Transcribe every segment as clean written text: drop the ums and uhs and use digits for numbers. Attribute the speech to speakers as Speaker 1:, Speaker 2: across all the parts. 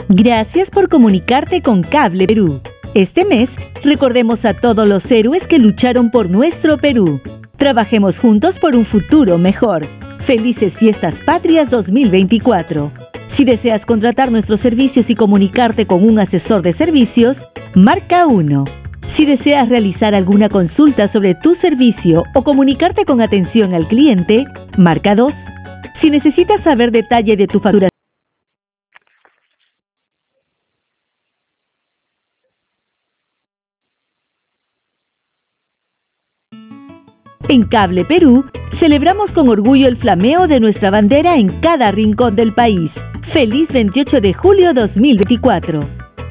Speaker 1: Gracias por comunicarte con Cable Perú. Este mes, recordemos a todos los héroes que lucharon por nuestro Perú. Trabajemos juntos por un futuro mejor. Felices Fiestas Patrias 2024. Si deseas contratar nuestros servicios y comunicarte con un asesor de servicios, marca 1. Si deseas realizar alguna consulta sobre tu servicio o comunicarte con atención al cliente, marca 2. Si necesitas saber detalle de tu facturación, en Cable Perú, celebramos con orgullo el flameo de nuestra bandera en cada rincón del país. ¡Feliz 28 de julio 2024!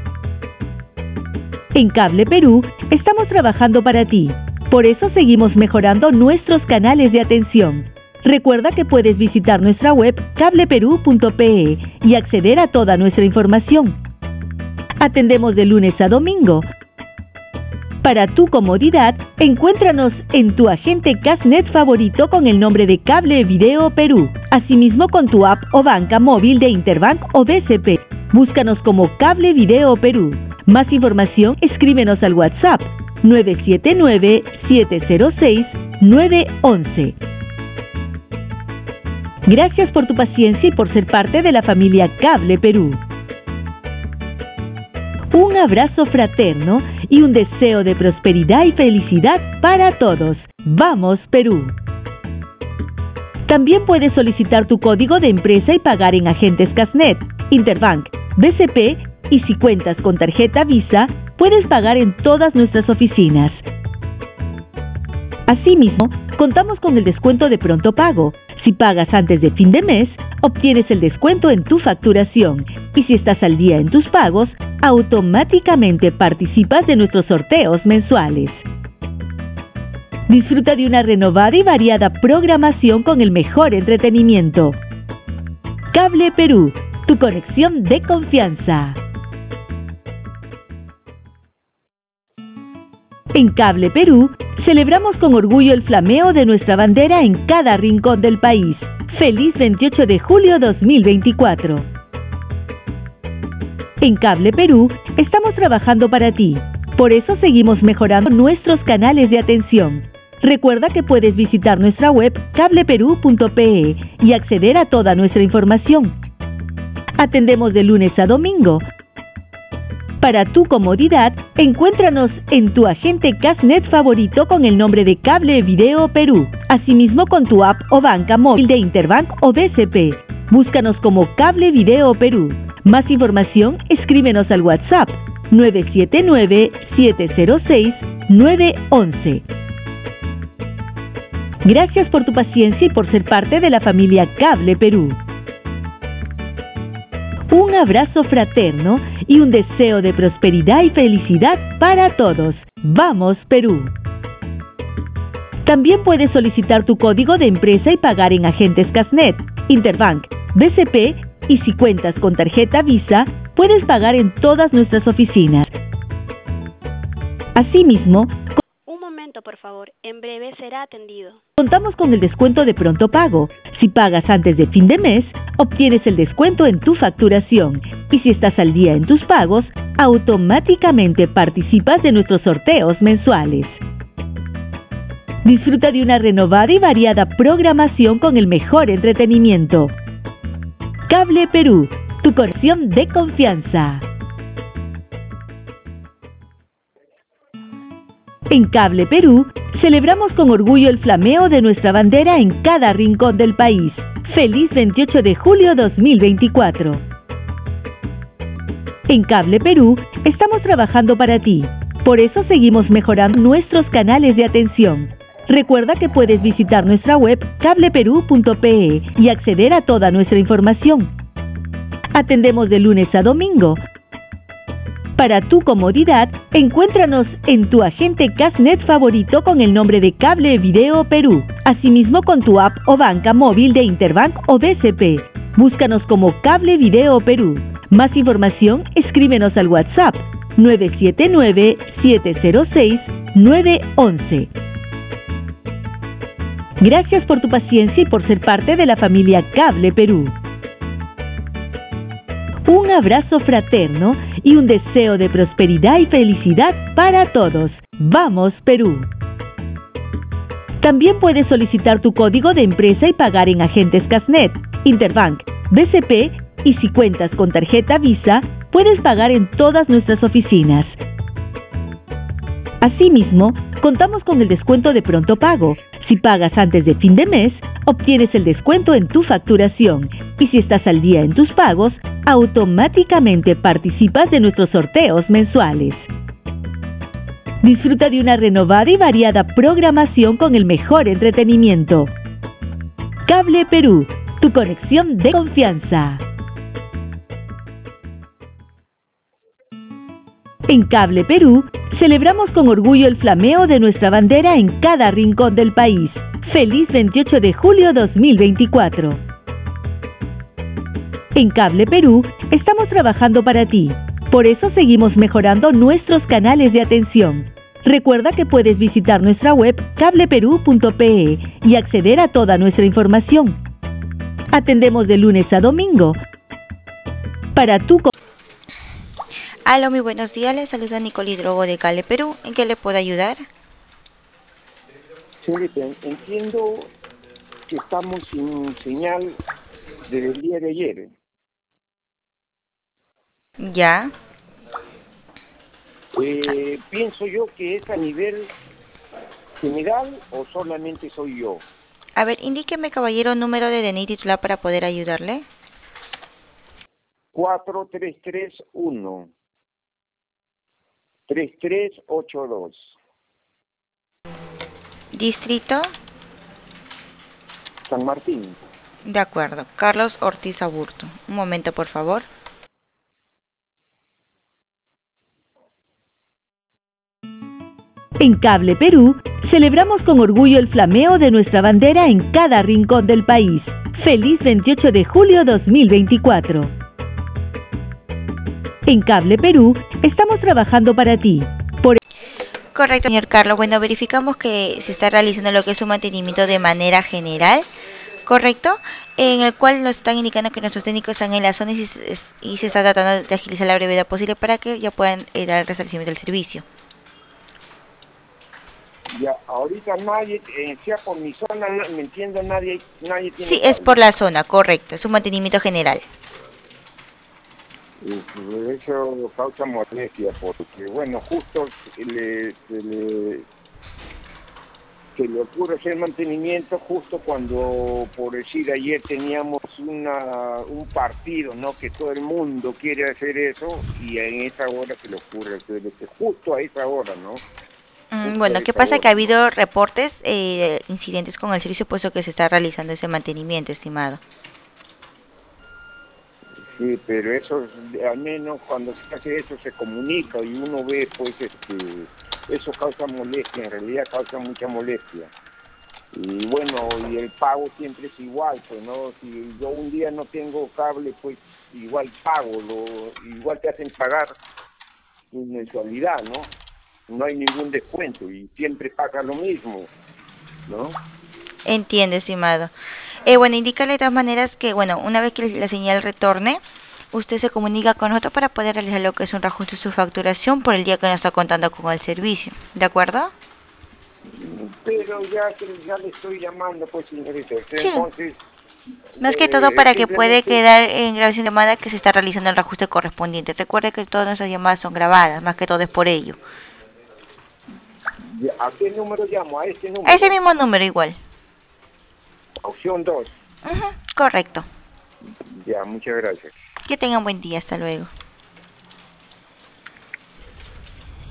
Speaker 1: En Cable Perú, estamos trabajando para ti. Por eso seguimos mejorando nuestros canales de atención. Recuerda que puedes visitar nuestra web cableperú.pe y acceder a toda nuestra información. Atendemos de lunes a domingo. Para tu comodidad, encuéntranos en tu agente Casnet favorito con el nombre de Cable Video Perú. Asimismo con tu app o banca móvil de Interbank o BCP. Búscanos como Cable Video Perú. Más información, escríbenos al WhatsApp 979-706-911. Gracias por tu paciencia y por ser parte de la familia Cable Perú. Un abrazo fraterno y un deseo de prosperidad y felicidad para todos. ¡Vamos, Perú! También puedes solicitar tu código de empresa y pagar en agentes Casnet, Interbank, BCP y si cuentas con tarjeta Visa, puedes pagar en todas nuestras oficinas. Asimismo, contamos con el descuento de pronto pago. Si pagas antes de fin de mes, obtienes el descuento en tu facturación y si estás al día en tus pagos, automáticamente participas de nuestros sorteos mensuales. Disfruta de una renovada y variada programación con el mejor entretenimiento. Cable Perú, tu conexión de confianza. En Cable Perú, celebramos con orgullo el flameo de nuestra bandera en cada rincón del país. ¡Feliz 28 de julio 2024! En Cable Perú, estamos trabajando para ti. Por eso seguimos mejorando nuestros canales de atención. Recuerda que puedes visitar nuestra web cableperú.pe y acceder a toda nuestra información. Atendemos de lunes a domingo. Para tu comodidad, encuéntranos en tu agente Casnet favorito con el nombre de Cable Video Perú. Asimismo con tu app o banca móvil de Interbank o BCP. Búscanos como Cable Video Perú. Más información, escríbenos al WhatsApp 979-706-911. Gracias por tu paciencia y por ser parte de la familia Cable Perú. Un abrazo fraterno y un deseo de prosperidad y felicidad para todos. ¡Vamos, Perú! También puedes solicitar tu código de empresa y pagar en agentes Casnet, Interbank, BCP y si cuentas con tarjeta Visa, puedes pagar en todas nuestras oficinas. Asimismo,
Speaker 2: un momento, por favor. En breve será atendido.
Speaker 1: Contamos con el descuento de pronto pago. Si pagas antes de fin de mes, obtienes el descuento en tu facturación. Y si estás al día en tus pagos, automáticamente participas de nuestros sorteos mensuales. Disfruta de una renovada y variada programación con el mejor entretenimiento. Cable Perú, tu conexión de confianza. En Cable Perú, celebramos con orgullo el flameo de nuestra bandera en cada rincón del país. ¡Feliz 28 de julio 2024! En Cable Perú, estamos trabajando para ti. Por eso seguimos mejorando nuestros canales de atención. Recuerda que puedes visitar nuestra web cableperú.pe y acceder a toda nuestra información. Atendemos de lunes a domingo. Para tu comodidad, encuéntranos en tu agente Casnet favorito con el nombre de Cable Video Perú. Asimismo con tu app o banca móvil de Interbank o BCP. Búscanos como Cable Video Perú. Más información, escríbenos al WhatsApp 979-706-911. Gracias por tu paciencia y por ser parte de la familia Cable Perú. un abrazo fraterno y un deseo de prosperidad y felicidad para todos. ¡Vamos, Perú! También puedes solicitar tu código de empresa y pagar en agentes Casnet, Interbank, BCP y si cuentas con tarjeta Visa, puedes pagar en todas nuestras oficinas. Asimismo, contamos con el descuento de pronto pago. Si pagas antes de fin de mes, obtienes el descuento en tu facturación. Y si estás al día en tus pagos, automáticamente participas de nuestros sorteos mensuales. Disfruta de una renovada y variada programación con el mejor entretenimiento. Cable Perú, tu conexión de confianza. En Cable Perú, celebramos con orgullo el flameo de nuestra bandera en cada rincón del país. ¡Feliz 28 de julio 2024! En Cable Perú, estamos trabajando para ti. Por eso seguimos mejorando nuestros canales de atención. Recuerda que puedes visitar nuestra web cableperú.pe y acceder a toda nuestra información. Atendemos de lunes a domingo. Para tu...
Speaker 3: Aló, muy buenos días, les saluda Nicole Hidrogo de Cable Perú. ¿En qué le puedo ayudar?
Speaker 4: Señorita, entiendo que estamos sin señal desde el día de ayer.
Speaker 3: Ya.
Speaker 4: Pienso yo que es a nivel general o solamente soy yo.
Speaker 3: A ver, indíqueme, caballero, número de DNI titular para poder ayudarle.
Speaker 4: 4331 3382.
Speaker 3: Distrito.
Speaker 4: San Martín.
Speaker 3: De acuerdo. Carlos Ortiz Aburto. Un momento, por favor.
Speaker 1: En Cable Perú, celebramos con orgullo el flameo de nuestra bandera en cada rincón del país. ¡Feliz 28 de julio 2024! En Cable Perú, estamos trabajando para ti.
Speaker 3: Correcto, señor Carlos. Bueno, verificamos que se está realizando lo que es un mantenimiento de manera general, ¿correcto? En el cual nos están indicando que nuestros técnicos están en la zona y se está tratando de agilizar la brevedad posible para que ya puedan dar el restablecimiento del servicio.
Speaker 4: Ya, ahorita nadie, sea por mi zona, me entiendo, nadie tiene...
Speaker 3: Sí, es por la zona, correcto. Es un mantenimiento general.
Speaker 4: Eso causa molestia porque, bueno, justo se le ocurre hacer mantenimiento justo cuando, por decir, ayer teníamos un partido, ¿no? Que todo el mundo quiere hacer eso y en esa hora se le ocurre hacer justo a esa hora, ¿no?
Speaker 3: Bueno, ¿qué pasa? Que ha habido reportes, incidentes con el servicio, puesto que se está realizando ese mantenimiento, estimado.
Speaker 4: Sí, pero eso, al menos cuando se hace eso, se comunica y uno ve, pues, eso causa molestia, en realidad causa mucha molestia. Y bueno, y el pago siempre es igual, pues, ¿no? Si yo un día no tengo cable, pues, igual pago, igual te hacen pagar tu mensualidad, ¿no? No hay ningún descuento y siempre paga lo mismo, ¿no?
Speaker 3: Entiendo, estimado. Bueno, indícale de todas maneras que, bueno, una vez que la señal retorne, usted se comunica con nosotros para poder realizar lo que es un reajuste de su facturación por el día que no está contando con el servicio. ¿De acuerdo?
Speaker 4: Pero ya le estoy llamando, pues, señorita.
Speaker 3: Sí.
Speaker 4: Entonces...
Speaker 3: Más que todo para que puede quedar en grabación de llamada que se está realizando el reajuste correspondiente. Recuerde que todas nuestras llamadas son grabadas, más que todo es por ello.
Speaker 4: ¿A qué número llamo? ¿A este número?
Speaker 3: A ese mismo número igual.
Speaker 4: Opción 2.
Speaker 3: Correcto.
Speaker 4: Ya, muchas gracias.
Speaker 3: Que tengan buen día, hasta luego.